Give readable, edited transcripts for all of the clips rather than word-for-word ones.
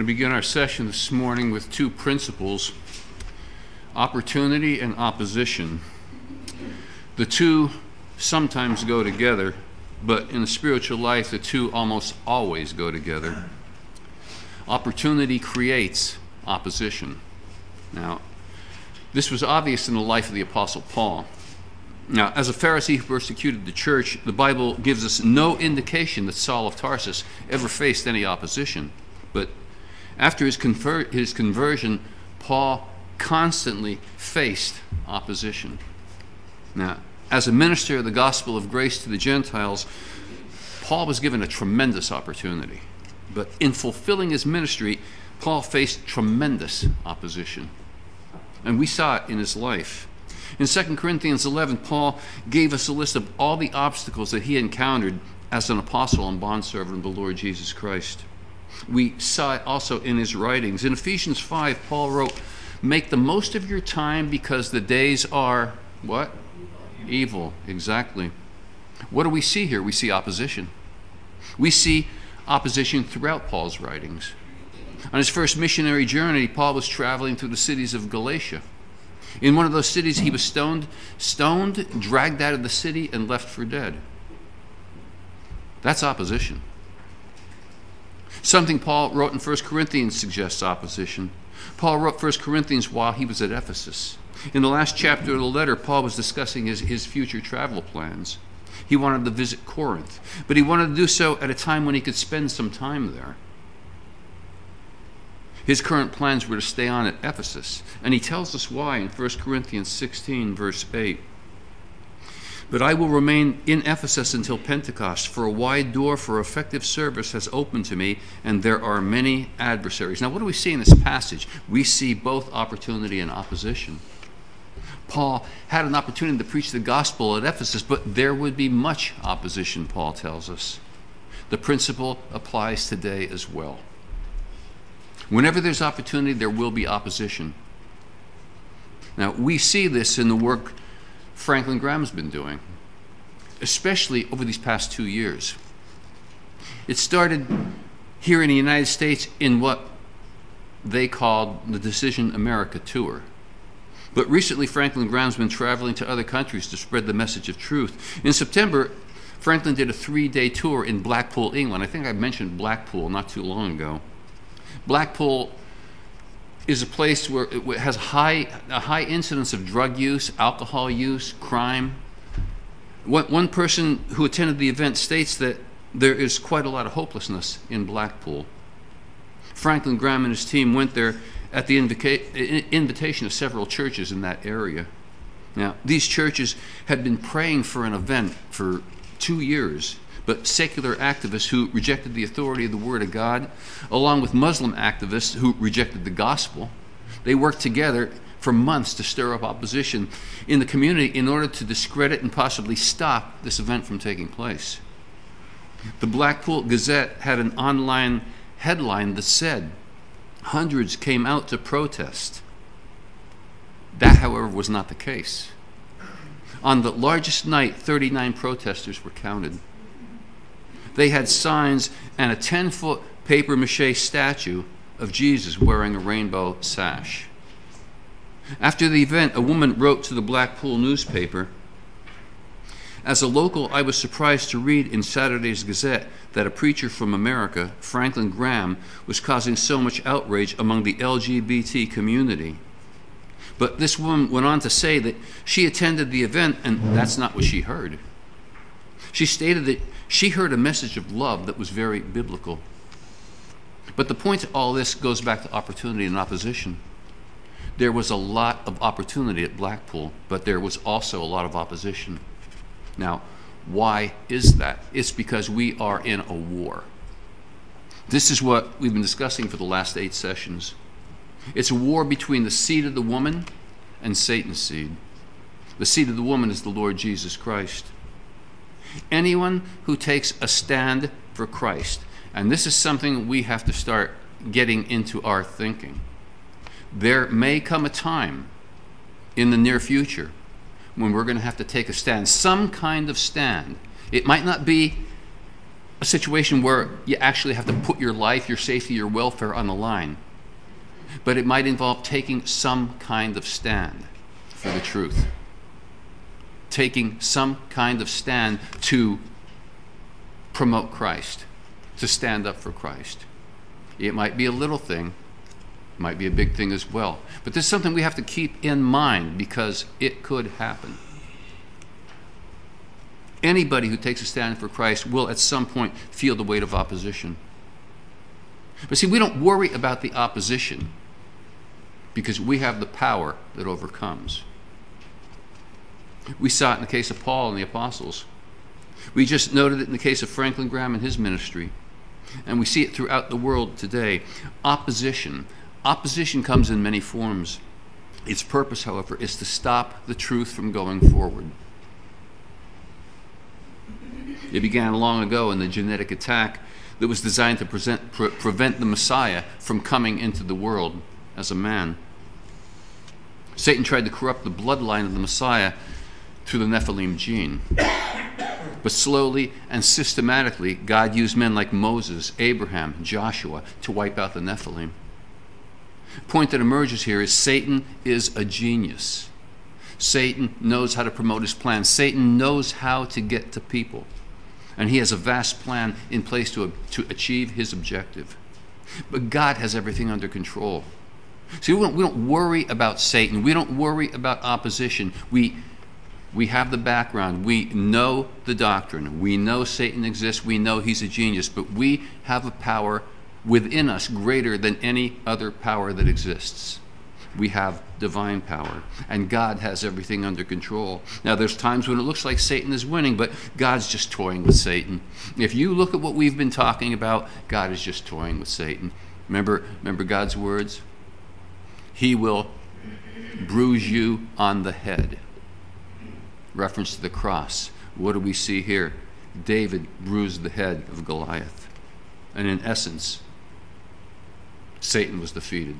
going to begin our session this morning with two principles, opportunity and opposition. The two sometimes go together, but in the spiritual life, the two almost always go together. Opportunity creates opposition. Now, this was obvious in the life of the Apostle Paul. Now, as a Pharisee who persecuted the church, the Bible gives us no indication that Saul of Tarsus ever faced any opposition. But after his conversion, Paul constantly faced opposition. Now, as a minister of the gospel of grace to the Gentiles, Paul was given a tremendous opportunity. But in fulfilling his ministry, Paul faced tremendous opposition. And we saw it in his life. In 2 Corinthians 11, Paul gave us a list of all the obstacles that he encountered as an apostle and bondservant of the Lord Jesus Christ. We saw it also in his writings. In Ephesians 5, Paul wrote, "Make the most of your time because the days are," what? Evil. Exactly. What do we see here? We see opposition. We see opposition throughout Paul's writings. On his first missionary journey, Paul was traveling through the cities of Galatia. In one of those cities, he was stoned, dragged out of the city, and left for dead. That's opposition. Something Paul wrote in 1 Corinthians suggests opposition. Paul wrote 1 Corinthians while he was at Ephesus. In the last chapter of the letter, Paul was discussing his future travel plans. He wanted to visit Corinth, but he wanted to do so at a time when he could spend some time there. His current plans were to stay on at Ephesus, and he tells us why in 1 Corinthians 16, verse 8. "But I will remain in Ephesus until Pentecost, for a wide door for effective service has opened to me, and there are many adversaries." Now, what do we see in this passage? We see both opportunity and opposition. Paul had an opportunity to preach the gospel at Ephesus, but there would be much opposition, Paul tells us. The principle applies today as well. Whenever there's opportunity, there will be opposition. Now, we see this in the work Franklin Graham's been doing, especially over these past 2 years. It started here in the United States in what they called the Decision America Tour. But recently, Franklin Graham's been traveling to other countries to spread the message of truth. In September, Franklin did a 3-day tour in Blackpool, England. I think I mentioned Blackpool not too long ago. Blackpool is a place where it has a high incidence of drug use, alcohol use, crime. One person who attended the event states that there is quite a lot of hopelessness in Blackpool. Franklin Graham and his team went there at the invitation of several churches in that area. Now, these churches had been praying for an event for 2 years, but secular activists who rejected the authority of the Word of God, along with Muslim activists who rejected the gospel, they worked together for months to stir up opposition in the community in order to discredit and possibly stop this event from taking place. The Blackpool Gazette had an online headline that said, "Hundreds came out to protest." That, however, was not the case. On the largest night, 39 protesters were counted. They had signs and a 10-foot papier-mâché statue of Jesus wearing a rainbow sash. After the event, a woman wrote to the Blackpool newspaper, "As a local, I was surprised to read in Saturday's Gazette that a preacher from America, Franklin Graham, was causing so much outrage among the LGBT community." But this woman went on to say that she attended the event and that's not what she heard. She stated that she heard a message of love that was very biblical. But the point of all this goes back to opportunity and opposition. There was a lot of opportunity at Blackpool, but there was also a lot of opposition. Now, why is that? It's because we are in a war. This is what we've been discussing for the last 8 sessions. It's a war between the seed of the woman and Satan's seed. The seed of the woman is the Lord Jesus Christ. Anyone who takes a stand for Christ, and this is something we have to start getting into our thinking. There may come a time in the near future when we're going to have to take a stand, some kind of stand. It might not be a situation where you actually have to put your life, your safety, your welfare on the line. But it might involve taking some kind of stand for the truth. Taking some kind of stand to promote Christ, to stand up for Christ. It might be a little thing, it might be a big thing as well. But there's something we have to keep in mind because it could happen. Anybody who takes a stand for Christ will at some point feel the weight of opposition. But see, we don't worry about the opposition because we have the power that overcomes. We saw it in the case of Paul and the apostles. We just noted it in the case of Franklin Graham and his ministry. And we see it throughout the world today. Opposition. Opposition comes in many forms. Its purpose, however, is to stop the truth from going forward. It began long ago in the genetic attack that was designed to prevent the Messiah from coming into the world as a man. Satan tried to corrupt the bloodline of the Messiah through the Nephilim gene. But slowly and systematically, God used men like Moses, Abraham, Joshua to wipe out the Nephilim. The point that emerges here is Satan is a genius. Satan knows how to promote his plan. Satan knows how to get to people. And he has a vast plan in place to achieve his objective. But God has everything under control. See, we don't worry about Satan. We don't worry about opposition. We have the background. We know the doctrine. We know Satan exists. We know he's a genius. But we have a power within us greater than any other power that exists. We have divine power. And God has everything under control. Now, there's times when it looks like Satan is winning, but God's just toying with Satan. If you look at what we've been talking about, God is just toying with Satan. Remember God's words? He will bruise you on the head. Reference to the cross. What do we see here? David bruised the head of Goliath. And in essence, Satan was defeated.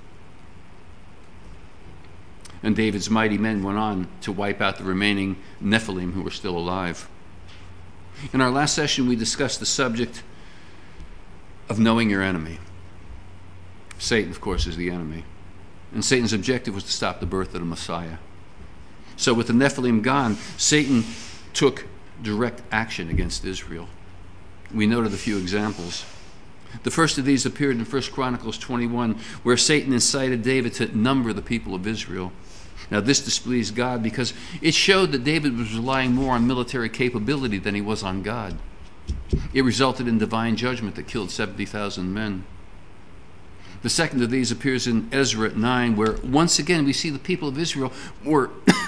And David's mighty men went on to wipe out the remaining Nephilim who were still alive. In our last session, we discussed the subject of knowing your enemy. Satan, of course, is the enemy. And Satan's objective was to stop the birth of the Messiah. So with the Nephilim gone, Satan took direct action against Israel. We noted a few examples. The first of these appeared in 1 Chronicles 21, where Satan incited David to number the people of Israel. Now this displeased God because it showed that David was relying more on military capability than he was on God. It resulted in divine judgment that killed 70,000 men. The second of these appears in Ezra 9, where once again we see the people of Israel were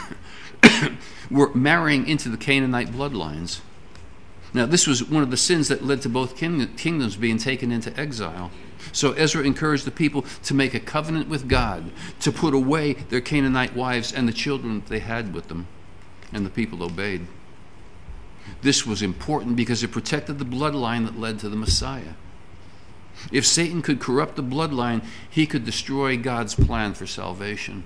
marrying into the Canaanite bloodlines. Now this was one of the sins that led to both kingdoms being taken into exile. So Ezra encouraged the people to make a covenant with God, to put away their Canaanite wives and the children that they had with them. And the people obeyed. This was important because it protected the bloodline that led to the Messiah. If Satan could corrupt the bloodline, he could destroy God's plan for salvation.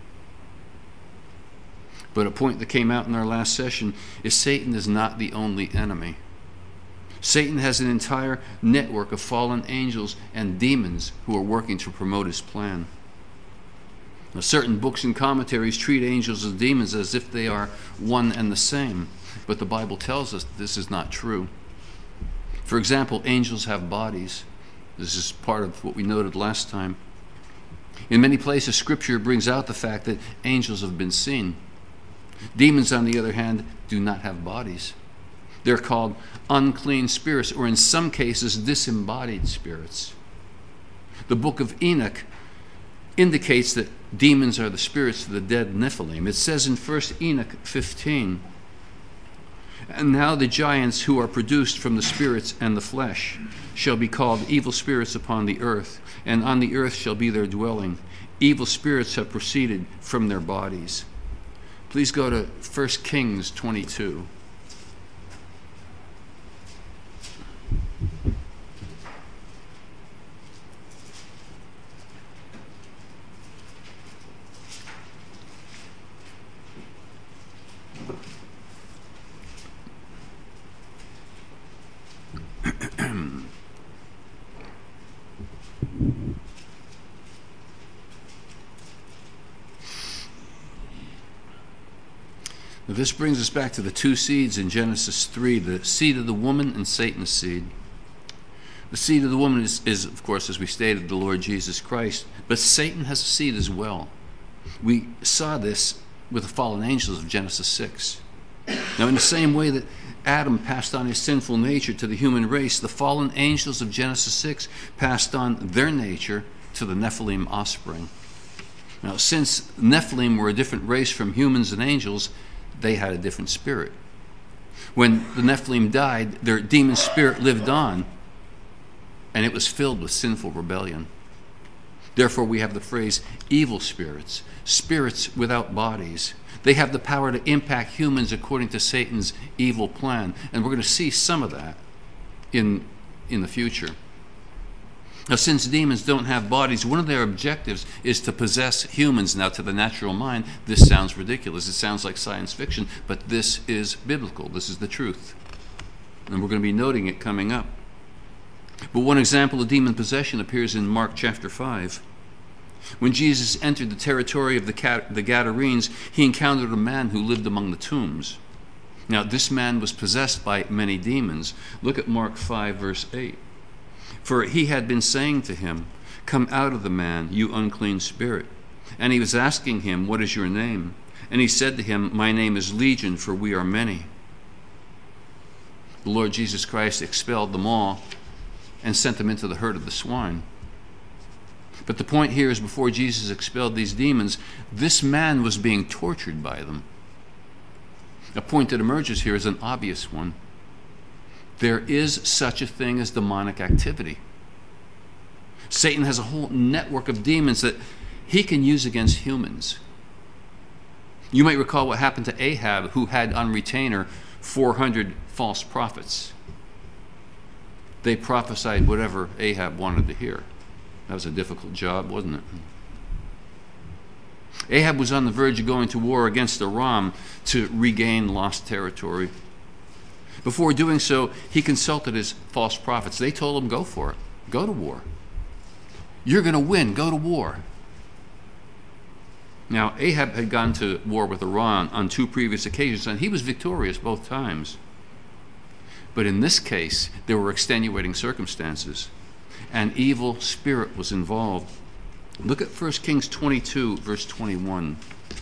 But a point that came out in our last session is Satan is not the only enemy. Satan has an entire network of fallen angels and demons who are working to promote his plan. Now, certain books and commentaries treat angels and demons as if they are one and the same, but the Bible tells us that this is not true. For example, angels have bodies. This is part of what we noted last time. In many places, Scripture brings out the fact that angels have been seen. Demons, on the other hand, do not have bodies. They're called unclean spirits, or in some cases, disembodied spirits. The book of Enoch indicates that demons are the spirits of the dead Nephilim. It says in 1 Enoch 15, "And now the giants who are produced from the spirits and the flesh shall be called evil spirits upon the earth, and on the earth shall be their dwelling. Evil spirits have proceeded from their bodies." Please go to 1 Kings 22. This brings us back to the two seeds in Genesis 3, the seed of the woman and Satan's seed. The seed of the woman is, of course, as we stated, the Lord Jesus Christ. But Satan has a seed as well. We saw this with the fallen angels of Genesis 6. Now, in the same way that Adam passed on his sinful nature to the human race, the fallen angels of Genesis 6 passed on their nature to the Nephilim offspring. Now, since Nephilim were a different race from humans and angels, they had a different spirit. When the Nephilim died, their demon spirit lived on, and it was filled with sinful rebellion. Therefore, we have the phrase evil spirits, spirits without bodies. They have the power to impact humans according to Satan's evil plan. And we're going to see some of that in the future. Now, since demons don't have bodies, one of their objectives is to possess humans. Now, to the natural mind, this sounds ridiculous. It sounds like science fiction, but this is biblical. This is the truth. And we're going to be noting it coming up. But one example of demon possession appears in Mark chapter 5. When Jesus entered the territory of the Gadarenes, he encountered a man who lived among the tombs. Now, this man was possessed by many demons. Look at Mark 5, verse 8. For he had been saying to him, "Come out of the man, you unclean spirit." And he was asking him, "What is your name?" And he said to him, "My name is Legion, for we are many." The Lord Jesus Christ expelled them all and sent them into the herd of the swine. But the point here is, before Jesus expelled these demons, this man was being tortured by them. A point that emerges here is an obvious one. There is such a thing as demonic activity. Satan has a whole network of demons that he can use against humans. You might recall what happened to Ahab, who had on retainer 400 false prophets. They prophesied whatever Ahab wanted to hear. That was a difficult job, wasn't it? Ahab was on the verge of going to war against Aram to regain lost territory. Before doing so, he consulted his false prophets. They told him, go for it. Go to war. You're going to win. Go to war. Now, Ahab had gone to war with Aram on 2 previous occasions, and he was victorious both times. But in this case, there were extenuating circumstances. An evil spirit was involved. Look at 1 Kings 22, verse 21.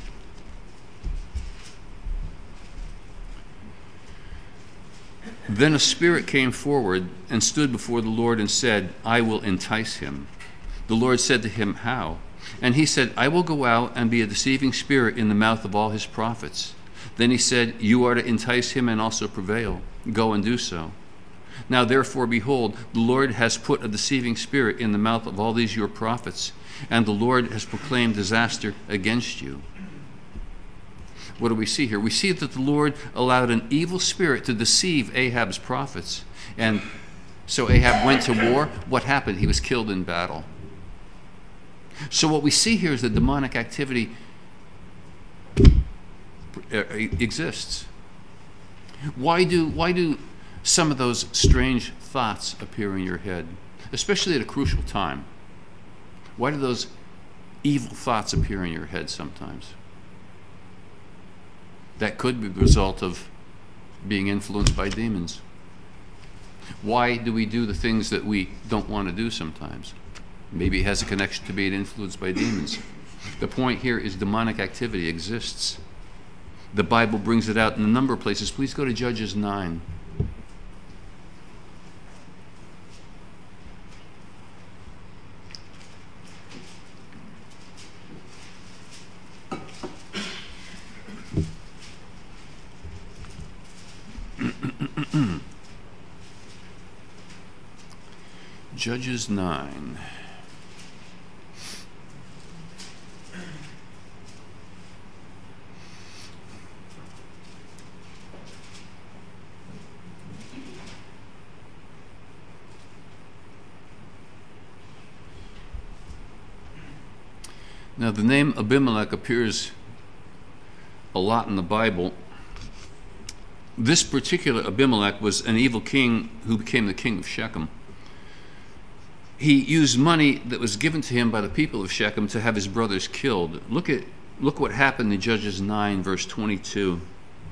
Then a spirit came forward and stood before the Lord and said, "I will entice him." The Lord said to him, "How?" And he said, "I will go out and be a deceiving spirit in the mouth of all his prophets." Then he said, "You are to entice him and also prevail. Go and do so. Now therefore, behold, the Lord has put a deceiving spirit in the mouth of all these your prophets, and the Lord has proclaimed disaster against you." What do we see here? We see that the Lord allowed an evil spirit to deceive Ahab's prophets. And so Ahab went to war. What happened? He was killed in battle. So what we see here is that demonic activity exists. Why do some of those strange thoughts appear in your head, especially at a crucial time? Why do those evil thoughts appear in your head sometimes? That could be the result of being influenced by demons. Why do we do the things that we don't want to do sometimes? Maybe it has a connection to being influenced by demons. The point here is demonic activity exists. The Bible brings it out in a number of places. Please go to Judges 9. Judges 9. Now, the name Abimelech appears a lot in the Bible. This particular Abimelech was an evil king who became the king of Shechem. He used money that was given to him by the people of Shechem to have his brothers killed. Look what happened in Judges 9, verse 22.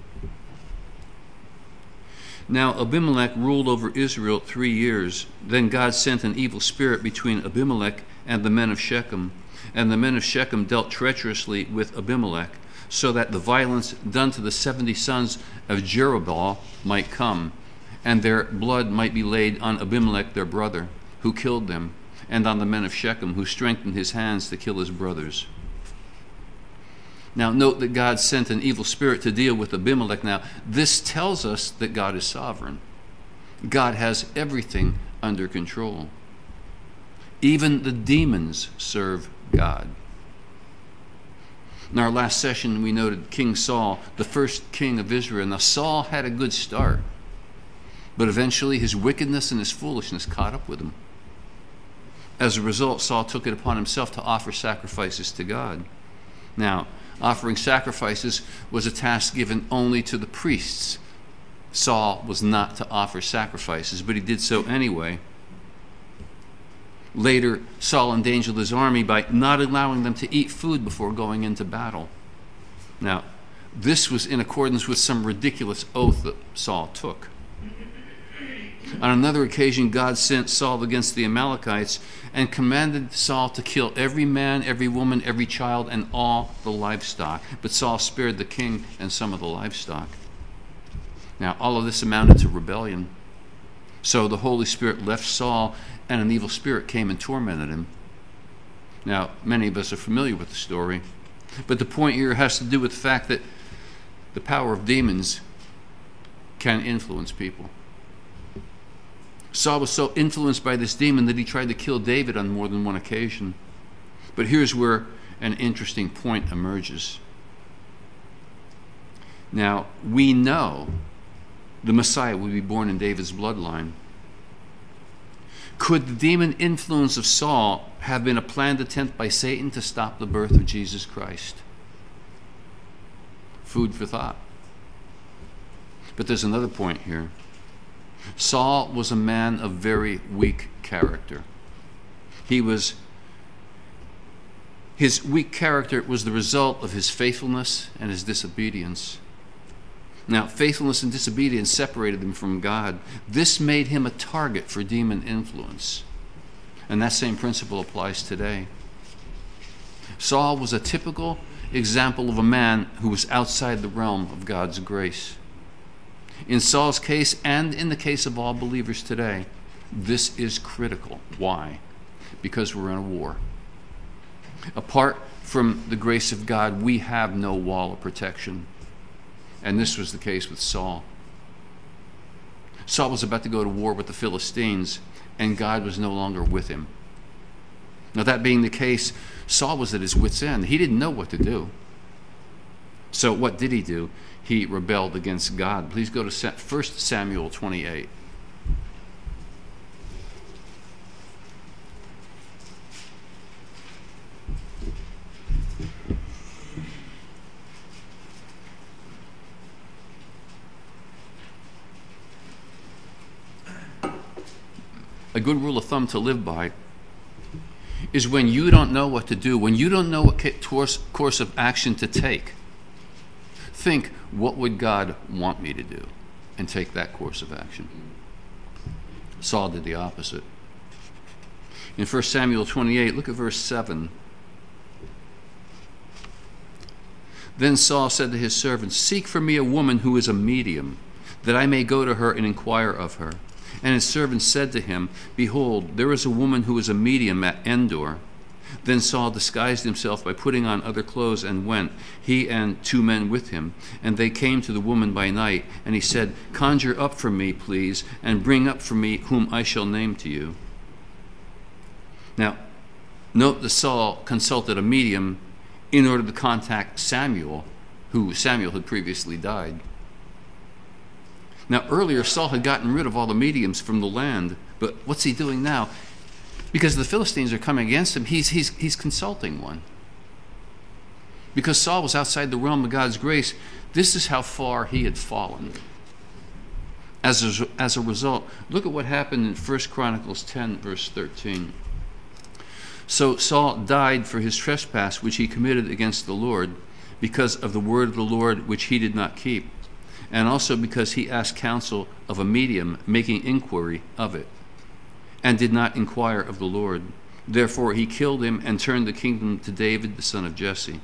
Now Abimelech ruled over Israel 3 years. Then God sent an evil spirit between Abimelech and the men of Shechem. And the men of Shechem dealt treacherously with Abimelech, so that the violence done to the 70 sons of Jerubbaal might come, and their blood might be laid on Abimelech their brother, who killed them, and on the men of Shechem, who strengthened his hands to kill his brothers. Now note that God sent an evil spirit to deal with Abimelech. Now this tells us that God is sovereign. God has everything under control. Even the demons serve God. In our last session, we noted King Saul, the first king of Israel. Now Saul had a good start, but eventually his wickedness and his foolishness caught up with him. As a result, Saul took it upon himself to offer sacrifices to God. Now, offering sacrifices was a task given only to the priests. Saul was not to offer sacrifices, but he did so anyway. Later, Saul endangered his army by not allowing them to eat food before going into battle. Now, this was in accordance with some ridiculous oath that Saul took. On another occasion, God sent Saul against the Amalekites and commanded Saul to kill every man, every woman, every child, and all the livestock. But Saul spared the king and some of the livestock. Now, all of this amounted to rebellion. So the Holy Spirit left Saul, and an evil spirit came and tormented him. Now, many of us are familiar with the story, but the point here has to do with the fact that the power of demons can influence people. Saul was so influenced by this demon that he tried to kill David on more than one occasion. But here's where an interesting point emerges. Now, we know the Messiah will be born in David's bloodline. Could the demon influence of Saul have been a planned attempt by Satan to stop the birth of Jesus Christ? Food for thought. But there's another point here. Saul was a man of very weak character. His weak character was the result of his faithfulness and his disobedience. Now, faithfulness and disobedience separated him from God. This made him a target for demon influence. And that same principle applies today. Saul was a typical example of a man who was outside the realm of God's grace. In Saul's case, and in the case of all believers today, this is critical. Why? Because we're in a war. Apart from the grace of God, we have no wall of protection. And this was the case with Saul. Saul was about to go to war with the Philistines, and God was no longer with him. Now, that being the case, Saul was at his wit's end. He didn't know what to do. So what did he do? He rebelled against God. Please go to 1 Samuel 28. A good rule of thumb to live by is when you don't know what to do, when you don't know what course of action to take, think, what would God want me to do? And take that course of action. Saul did the opposite. In 1 Samuel 28, look at verse 7. Then Saul said to his servants, "Seek for me a woman who is a medium, that I may go to her and inquire of her." And his servants said to him, "Behold, there is a woman who is a medium at Endor." Then Saul disguised himself by putting on other clothes and went, he and 2 men with him. And they came to the woman by night, and he said, "Conjure up for me, please, and bring up for me whom I shall name to you." Now, note that Saul consulted a medium in order to contact Samuel, who Samuel had previously died. Now, earlier, Saul had gotten rid of all the mediums from the land, but what's he doing now? Because the Philistines are coming against him, he's consulting one. Because Saul was outside the realm of God's grace, this is how far he had fallen. As a result, look at what happened in 1 Chronicles 10, verse 13. So Saul died for his trespass which he committed against the Lord, because of the word of the Lord which he did not keep. and also because he asked counsel of a medium making inquiry of it, and did not inquire of the Lord. Therefore he killed him and turned the kingdom to David, the son of Jesse.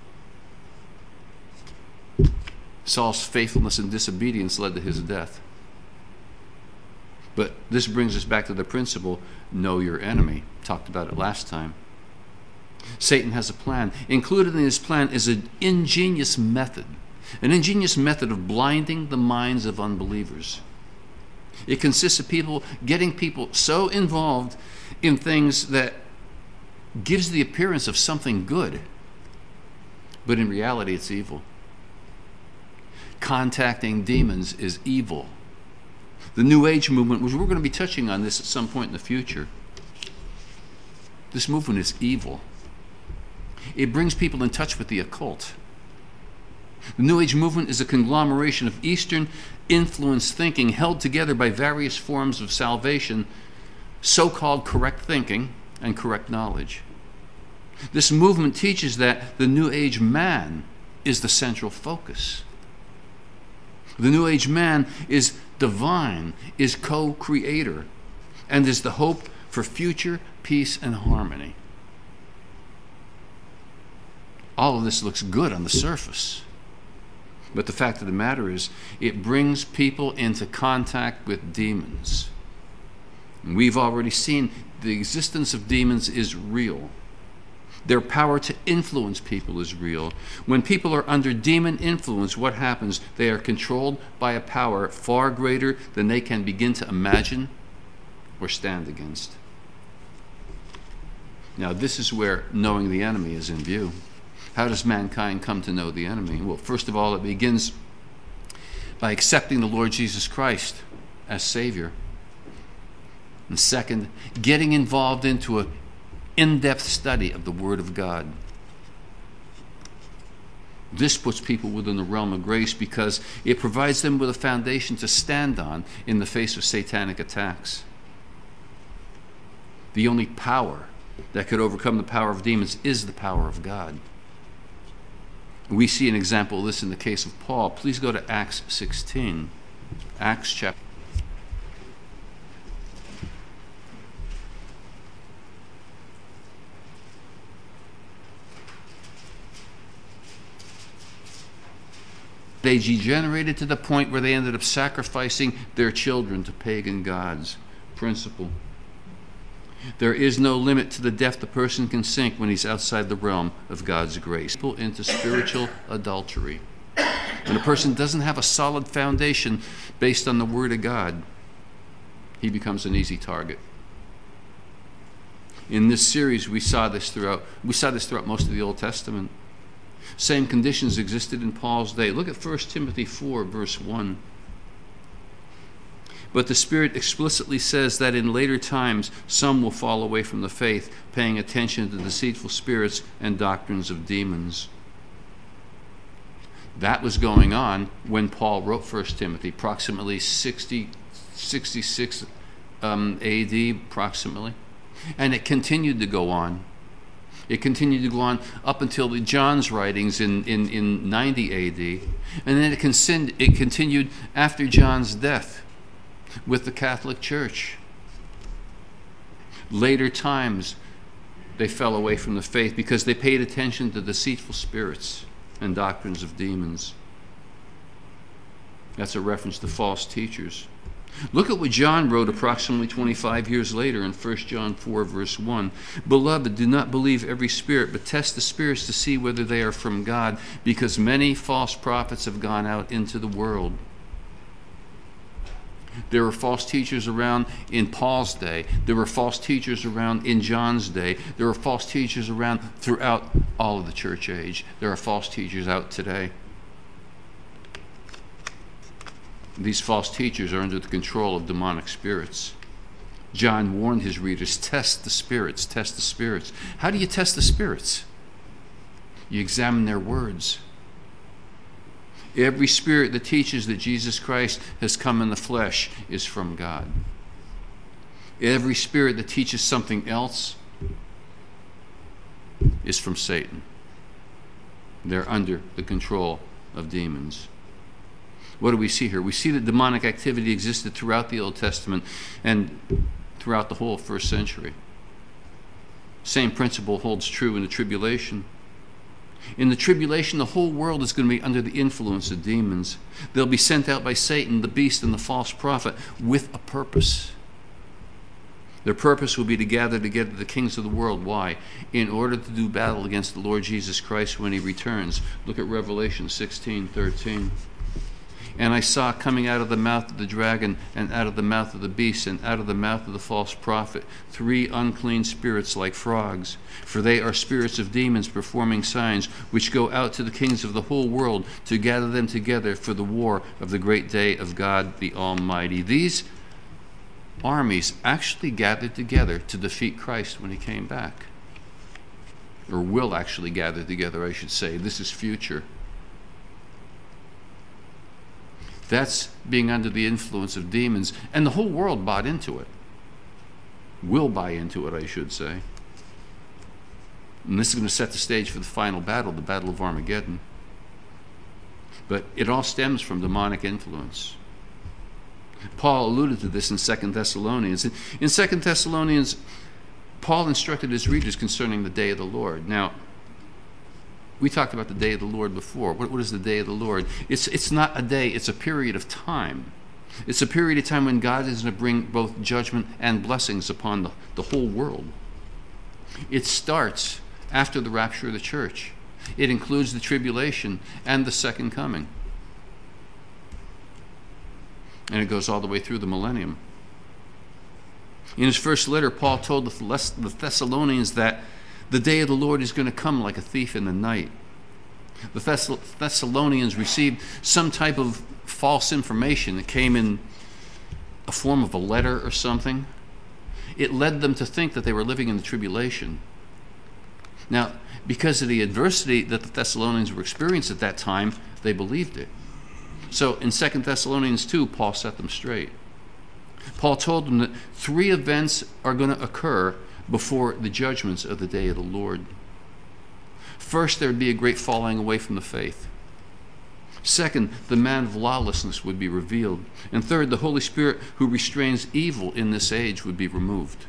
Saul's faithfulness and disobedience led to his death. But this brings us back to the principle, know your enemy. Talked about it last time. Satan has a plan. Included in his plan is an ingenious method of blinding the minds of unbelievers. It consists of getting people so involved in things that gives the appearance of something good, but in reality it's evil. Contacting demons is evil. The New Age movement, which we're going to be touching on this at some point in the future, this movement is evil. It brings people in touch with the occult. The New Age movement is a conglomeration of Eastern influenced thinking held together by various forms of salvation, so-called correct thinking and correct knowledge. This movement teaches that the New Age man is the central focus. The New Age man is divine, is co-creator, and is the hope for future peace and harmony. All of this looks good on the surface. But the fact of the matter is, it brings people into contact with demons. And we've already seen the existence of demons is real. Their power to influence people is real. When people are under demon influence, what happens? They are controlled by a power far greater than they can begin to imagine or stand against. Now, this is where knowing the enemy is in view. How does mankind come to know the enemy? Well, first of all, it begins by accepting the Lord Jesus Christ as Savior. And second, getting involved into an in-depth study of the Word of God. This puts people within the realm of grace because it provides them with a foundation to stand on in the face of satanic attacks. The only power that could overcome the power of demons is the power of God. We see an example of this in the case of Paul. Please go to Acts 16. Acts chapter. They degenerated to the point where they ended up sacrificing their children to pagan gods. Principle. There is no limit to the depth a person can sink when he's outside the realm of God's grace. People into spiritual adultery. When a person doesn't have a solid foundation based on the Word of God, he becomes an easy target. In this series, we saw this throughout most of the Old Testament. Same conditions existed in Paul's day. Look at 1 Timothy 4, verse 1. But the Spirit explicitly says that in later times some will fall away from the faith, paying attention to deceitful spirits and doctrines of demons. That was going on when Paul wrote 1 Timothy, approximately 66 AD, approximately. And it continued to go on. It continued to go on up until John's writings in 90 AD. And then it continued after John's death with the Catholic Church. Later times, they fell away from the faith because they paid attention to deceitful spirits and doctrines of demons. That's a reference to false teachers. Look at what John wrote approximately 25 years later in 1 John 4, verse 1. Beloved, do not believe every spirit, but test the spirits to see whether they are from God, because many false prophets have gone out into the world. There were false teachers around in Paul's day. There were false teachers around in John's day. There were false teachers around throughout all of the church age. There are false teachers out today. These false teachers are under the control of demonic spirits. John warned his readers, test the spirits, test the spirits. How do you test the spirits? You examine their words. Every spirit that teaches that Jesus Christ has come in the flesh is from God. Every spirit that teaches something else is from Satan. They're under the control of demons. What do we see here? We see that demonic activity existed throughout the Old Testament and throughout the whole first century. Same principle holds true in the tribulation. In the tribulation, the whole world is going to be under the influence of demons. They'll be sent out by Satan, the beast, and the false prophet with a purpose. Their purpose will be to gather together the kings of the world. Why? In order to do battle against the Lord Jesus Christ when he returns. Look at Revelation 16:13. And I saw coming out of the mouth of the dragon, and out of the mouth of the beast, and out of the mouth of the false prophet, 3 unclean spirits like frogs. For they are spirits of demons performing signs, which go out to the kings of the whole world to gather them together for the war of the great day of God the Almighty. These armies actually gathered together to defeat Christ when he came back. Or will actually gather together, I should say. This is future. That's being under the influence of demons, and the whole world bought into it. Will buy into it, I should say. And this is going to set the stage for the final battle, the Battle of Armageddon. But it all stems from demonic influence. Paul alluded to this in 2 Thessalonians. In 2 Thessalonians, Paul instructed his readers concerning the day of the Lord. Now, we talked about the day of the Lord before. What is the day of the Lord? It's not a day, it's a period of time. It's a period of time when God is going to bring both judgment and blessings upon the whole world. It starts after the rapture of the church. It includes the tribulation and the second coming. And it goes all the way through the millennium. In his first letter, Paul told the Thessalonians that the day of the Lord is going to come like a thief in the night. The Thessalonians received some type of false information that came in a form of a letter or something. It led them to think that they were living in the tribulation. Now, because of the adversity that the Thessalonians were experiencing at that time, they believed it. So in 2 Thessalonians 2, Paul set them straight. Paul told them that 3 events are going to occur before the judgments of the day of the Lord. First, there would be a great falling away from the faith. Second, the man of lawlessness would be revealed. And third, the Holy Spirit who restrains evil in this age would be removed.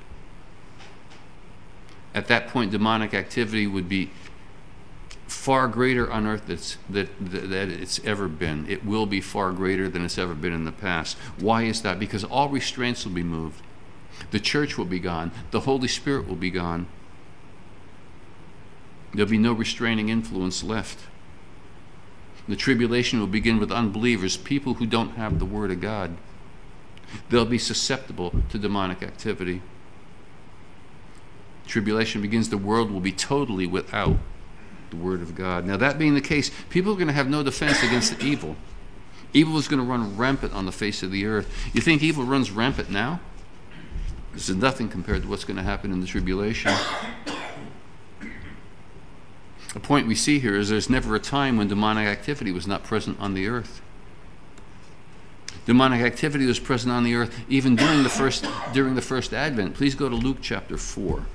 At that point, demonic activity would be far greater on earth that it's ever been. It will be far greater than it's ever been in the past. Why is that? Because all restraints will be moved. The church will be gone. The Holy Spirit will be gone. There'll be no restraining influence left. The tribulation will begin with unbelievers, people who don't have the Word of God. They'll be susceptible to demonic activity. Tribulation begins, the world will be totally without the Word of God. Now, that being the case, people are going to have no defense against the evil. Evil is going to run rampant on the face of the earth. You think evil runs rampant now? This is nothing compared to what's going to happen in the tribulation. The point we see here is there's never a time when demonic activity was not present on the earth. Demonic activity was present on the earth even during the first Advent. Please go to Luke chapter 4.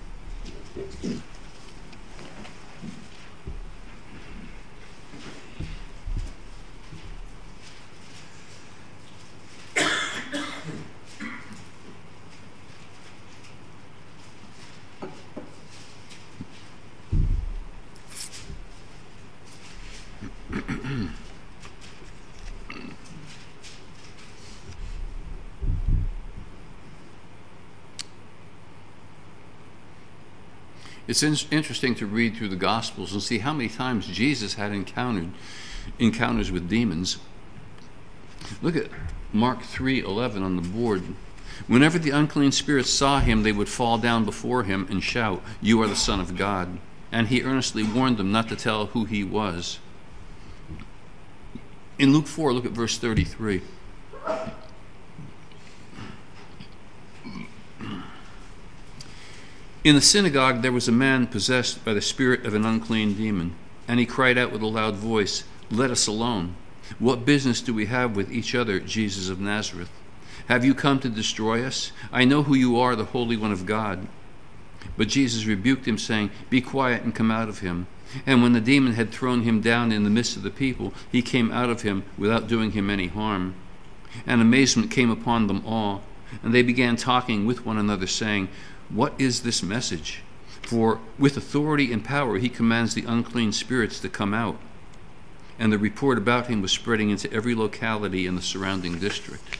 It's interesting to read through the Gospels and see how many times Jesus had encounters with demons. Look at Mark 3:11 on the board. Whenever the unclean spirits saw him, they would fall down before him and shout, "You are the Son of God." And he earnestly warned them not to tell who he was. In Luke 4, look at verse 33. In the synagogue there was a man possessed by the spirit of an unclean demon, and he cried out with a loud voice, "Let us alone. What business do we have with each other, Jesus of Nazareth? Have you come to destroy us? I know who you are, the Holy One of God." But Jesus rebuked him, saying, "Be quiet and come out of him." And when the demon had thrown him down in the midst of the people, he came out of him without doing him any harm. And amazement came upon them all, and they began talking with one another, saying, "What is this message? For with authority and power he commands the unclean spirits to come out." And the report about him was spreading into every locality in the surrounding district.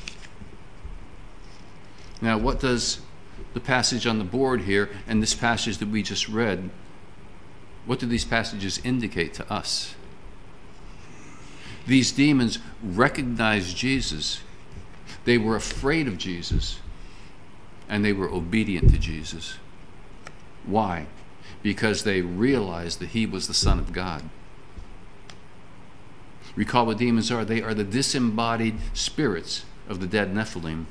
Now, what does the passage on the board here and this passage that we just read, what do these passages indicate to us? These demons recognized Jesus. They were afraid of Jesus, and they were obedient to Jesus. Why? Because they realized that he was the Son of God. Recall what demons are. They are the disembodied spirits of the dead Nephilim.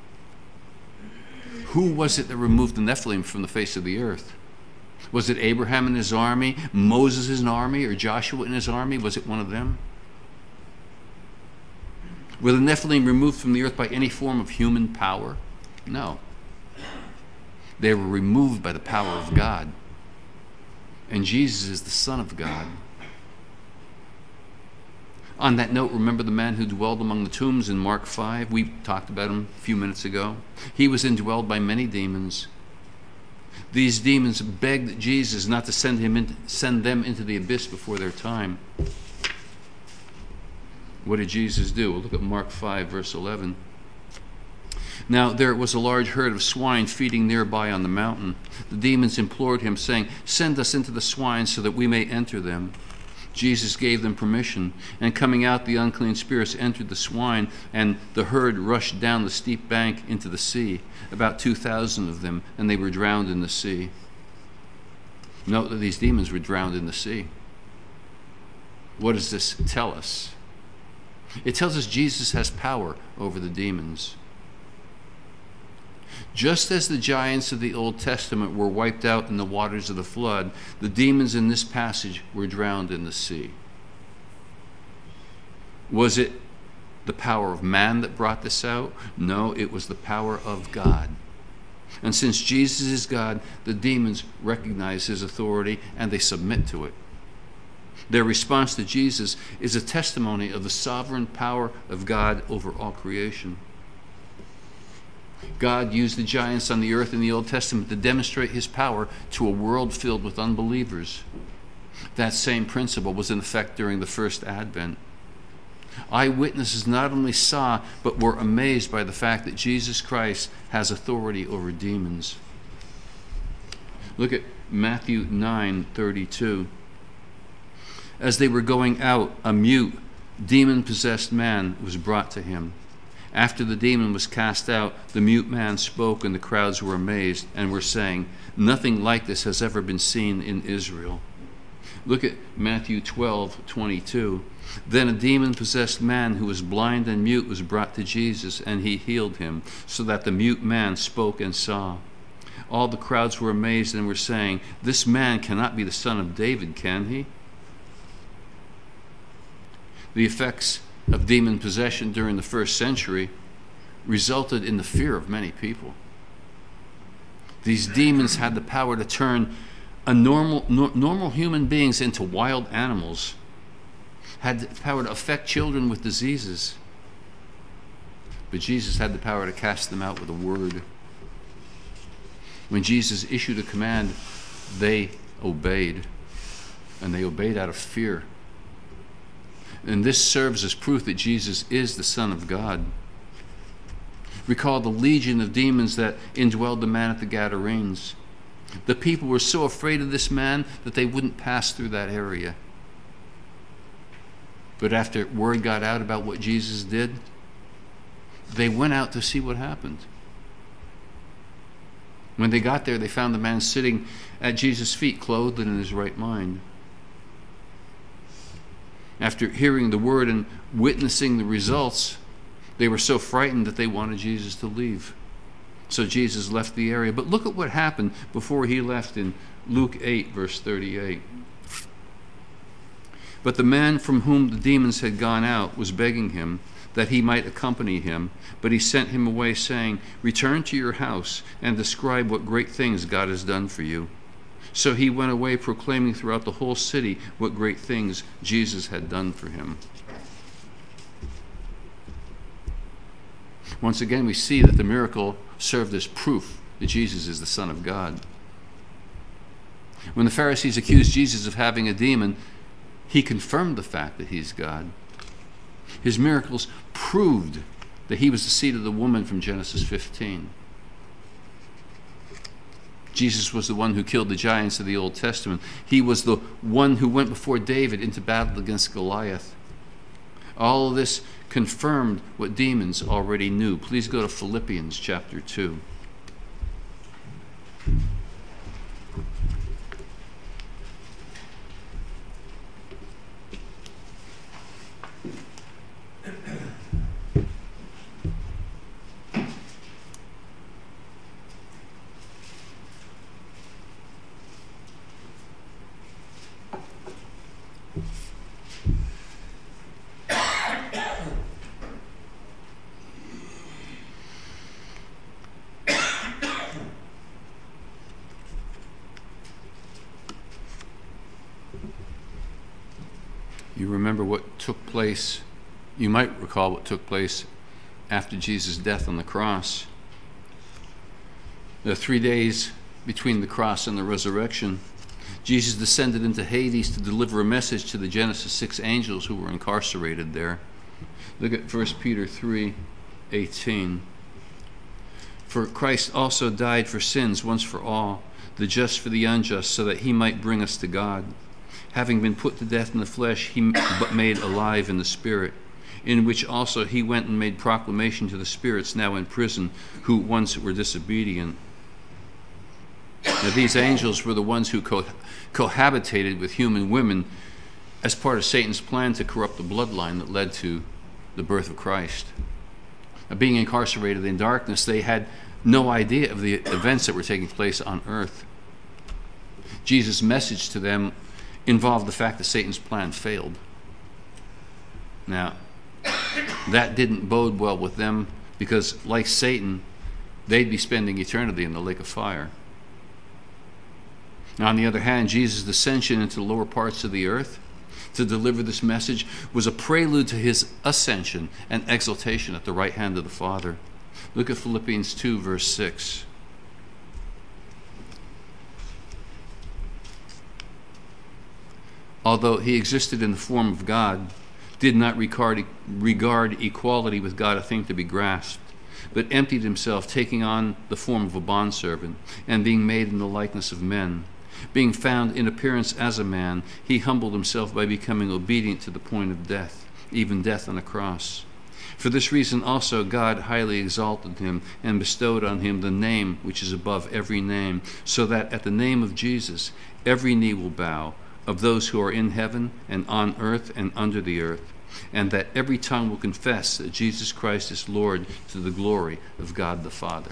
Who was it that removed the Nephilim from the face of the earth? Was it Abraham and his army, Moses' army, or Joshua and his army? Was it one of them? Were the Nephilim removed from the earth by any form of human power? No. They were removed by the power of God. And Jesus is the Son of God. On that note, remember the man who dwelled among the tombs in Mark 5? We talked about him a few minutes ago. He was indwelled by many demons. These demons begged Jesus not to send them into the abyss before their time. What did Jesus do? Well, look at Mark 5, verse 11. Now there was a large herd of swine feeding nearby on the mountain. The demons implored him, saying, "Send us into the swine so that we may enter them." Jesus gave them permission, and coming out, the unclean spirits entered the swine, and the herd rushed down the steep bank into the sea, about 2,000 of them, and they were drowned in the sea. Note that these demons were drowned in the sea. What does this tell us? It tells us Jesus has power over the demons. Just as the giants of the Old Testament were wiped out in the waters of the flood, the demons in this passage were drowned in the sea. Was it the power of man that brought this out? No, it was the power of God. And since Jesus is God, the demons recognize his authority and they submit to it. Their response to Jesus is a testimony of the sovereign power of God over all creation. God used the giants on the earth in the Old Testament to demonstrate his power to a world filled with unbelievers. That same principle was in effect during the first Advent. Eyewitnesses not only saw, but were amazed by the fact that Jesus Christ has authority over demons. Look at Matthew 9:32. As they were going out, a mute, demon-possessed man was brought to him. After the demon was cast out, the mute man spoke, and the crowds were amazed and were saying, "Nothing like this has ever been seen in Israel." Look at Matthew 12:22. Then a demon-possessed man who was blind and mute was brought to Jesus, and he healed him, so that the mute man spoke and saw. All the crowds were amazed and were saying, "This man cannot be the son of David, can he?" The effects of demon possession during the first century resulted in the fear of many people. These demons had the power to turn normal human beings into wild animals, had the power to affect children with diseases. But Jesus had the power to cast them out with a word. When Jesus issued a command, they obeyed, and they obeyed out of fear. And this serves as proof that Jesus is the Son of God. Recall the legion of demons that indwelled the man at the Gadarenes. The people were so afraid of this man that they wouldn't pass through that area. But after word got out about what Jesus did, they went out to see what happened. When they got there, they found the man sitting at Jesus' feet, clothed and in his right mind. After hearing the word and witnessing the results, they were so frightened that they wanted Jesus to leave. So Jesus left the area. But look at what happened before he left in Luke 8, verse 38. But the man from whom the demons had gone out was begging him that he might accompany him. But he sent him away, saying, "Return to your house and describe what great things God has done for you." So he went away proclaiming throughout the whole city what great things Jesus had done for him. Once again, we see that the miracle served as proof that Jesus is the Son of God. When the Pharisees accused Jesus of having a demon, he confirmed the fact that he's God. His miracles proved that he was the seed of the woman from Genesis 15. Jesus was the one who killed the giants of the Old Testament. He was the one who went before David into battle against Goliath. All of this confirmed what demons already knew. Please go to Philippians chapter 2. You remember what took place, you might recall what took place after Jesus' death on the cross. The 3 days between the cross and the resurrection, Jesus descended into Hades to deliver a message to the Genesis 6 angels who were incarcerated there. Look at 1 Peter 3:18. For Christ also died for sins once for all, the just for the unjust, so that he might bring us to God. Having been put to death in the flesh, he but made alive in the spirit, in which also he went and made proclamation to the spirits now in prison, who once were disobedient. Now, these angels were the ones who cohabitated with human women as part of Satan's plan to corrupt the bloodline that led to the birth of Christ. Now, being incarcerated in darkness, they had no idea of the events that were taking place on earth. Jesus' message to them involved the fact that Satan's plan failed. Now, that didn't bode well with them because, like Satan, they'd be spending eternity in the lake of fire. Now, on the other hand, Jesus' ascension into the lower parts of the earth to deliver this message was a prelude to his ascension and exaltation at the right hand of the Father. Look at Philippians 2, verse 6. Although he existed in the form of God, did not regard equality with God a thing to be grasped, but emptied himself, taking on the form of a bondservant, and being made in the likeness of men. Being found in appearance as a man, he humbled himself by becoming obedient to the point of death, even death on a cross. For this reason also God highly exalted him and bestowed on him the name which is above every name, so that at the name of Jesus every knee will bow, of those who are in heaven and on earth and under the earth, and that every tongue will confess that Jesus Christ is Lord, to the glory of God the Father.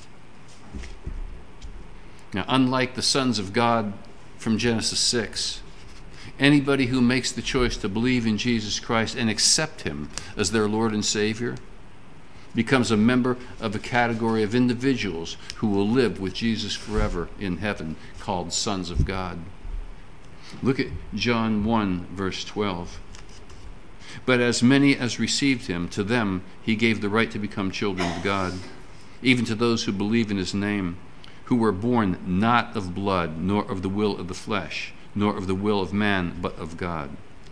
Now, unlike the sons of God from Genesis 6, anybody who makes the choice to believe in Jesus Christ and accept him as their Lord and Savior becomes a member of a category of individuals who will live with Jesus forever in heaven, called sons of God. Look at John 1, verse 12. But as many as received him, to them he gave the right to become children of God, even to those who believe in his name, who were born not of blood, nor of the will of the flesh, nor of the will of man, but of God.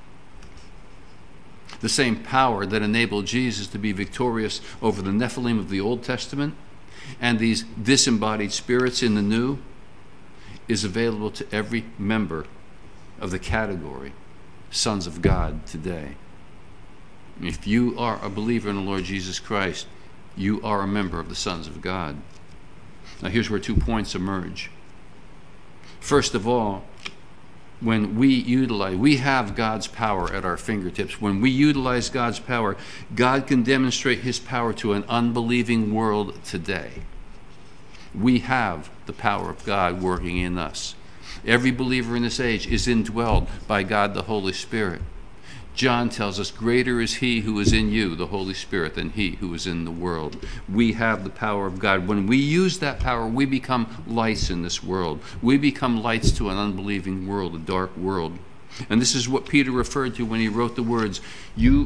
The same power that enabled Jesus to be victorious over the Nephilim of the Old Testament and these disembodied spirits in the New is available to every member of the category sons of God today. If you are a believer in the Lord Jesus Christ, you are a member of the sons of God. Now here's where 2 points emerge. First of all, when we have God's power at our fingertips. When we utilize God's power, God can demonstrate his power to an unbelieving world today. We have the power of God working in us. Every believer in this age is indwelled by God the Holy Spirit. John tells us, greater is he who is in you, the Holy Spirit, than he who is in the world. We have the power of God. When we use that power, we become lights in this world. We become lights to an unbelieving world, a dark world. And this is what Peter referred to when he wrote the words, You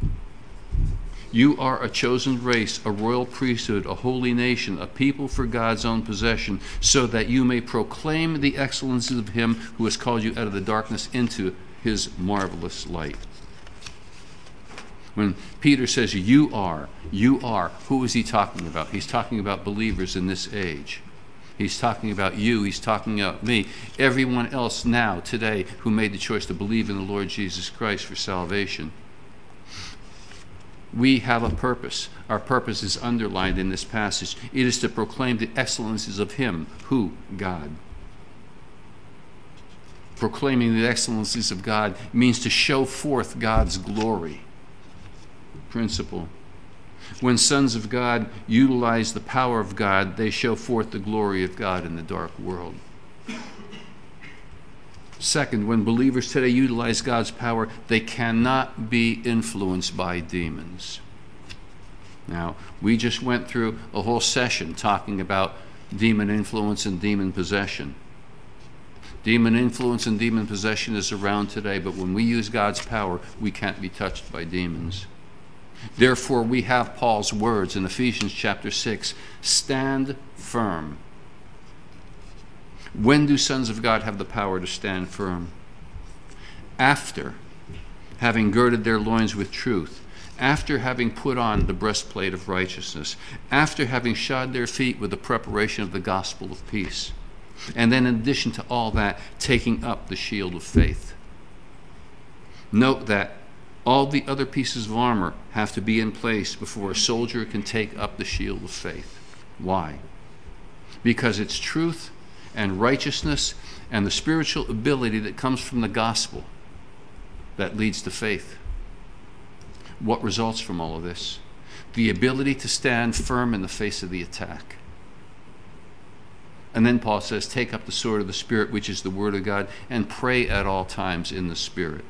are a chosen race, a royal priesthood, a holy nation, a people for God's own possession, so that you may proclaim the excellencies of him who has called you out of the darkness into his marvelous light. When Peter says you are, who is he talking about? He's talking about believers in this age. He's talking about you. He's talking about me. Everyone else now, today, who made the choice to believe in the Lord Jesus Christ for salvation. We have a purpose. Our purpose is underlined in this passage. It is to proclaim the excellencies of him, who? God. Proclaiming the excellencies of God means to show forth God's glory. Principle. When sons of God utilize the power of God, they show forth the glory of God in the dark world. Second, when believers today utilize God's power, they cannot be influenced by demons. Now, we just went through a whole session talking about demon influence and demon possession. Demon influence and demon possession is around today, but when we use God's power, we can't be touched by demons. Therefore, we have Paul's words in Ephesians chapter 6, stand firm. When do sons of God have the power to stand firm? After having girded their loins with truth, after having put on the breastplate of righteousness, after having shod their feet with the preparation of the gospel of peace, and then in addition to all that, taking up the shield of faith. Note that all the other pieces of armor have to be in place before a soldier can take up the shield of faith. Why? Because it's truth and righteousness and the spiritual ability that comes from the gospel that leads to faith. What results from all of this? The ability to stand firm in the face of the attack. And then Paul says, take up the sword of the Spirit, which is the word of God, and pray at all times in the Spirit.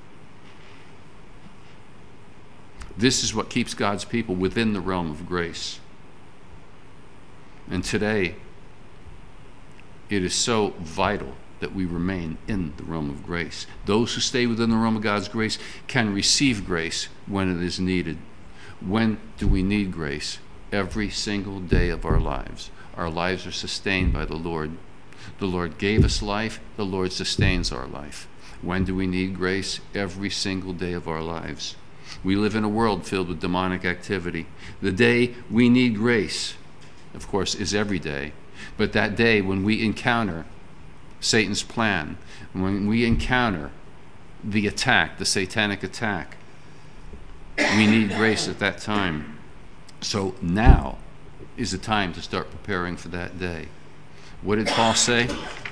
This is what keeps God's people within the realm of grace. And today, it is so vital that we remain in the realm of grace. Those who stay within the realm of God's grace can receive grace when it is needed. When do we need grace? Every single day of our lives. Our lives are sustained by the Lord. The Lord gave us life. The Lord sustains our life. When do we need grace? Every single day of our lives. We live in a world filled with demonic activity. The day we need grace, of course, is every day. But that day when we encounter Satan's plan, when we encounter the attack, the satanic attack, we need grace at that time. So now is the time to start preparing for that day. What did Paul say?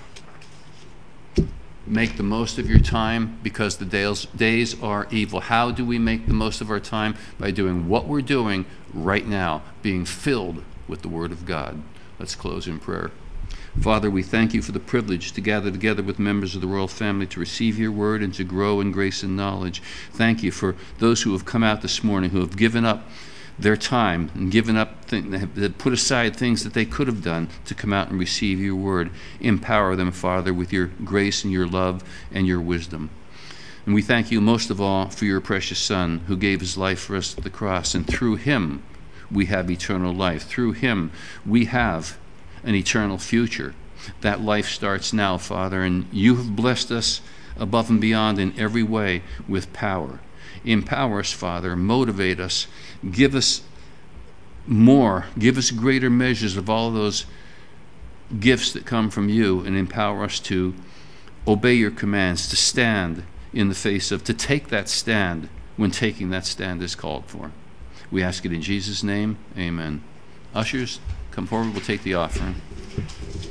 Make the most of your time because the days are evil. How do we make the most of our time? By doing what we're doing right now, being filled with the Word of God. Let's close in prayer. Father, we thank you for the privilege to gather together with members of the royal family to receive your word and to grow in grace and knowledge. Thank you for those who have come out this morning, who have given up their time and given up, have put aside things that they could have done to come out and receive your word. Empower them, Father, with your grace and your love and your wisdom. And we thank you most of all for your precious Son, who gave his life for us at the cross, and through him we have eternal life. Through him we have an eternal future. That life starts now, Father, and you have blessed us above and beyond in every way with power. Empower us, Father. Motivate us. Give us more. Give us greater measures of all of those gifts that come from you, and empower us to obey your commands, to stand in the face of, to take that stand when taking that stand is called for. We ask it in Jesus' name. Amen. Ushers, come forward. We'll take the offering.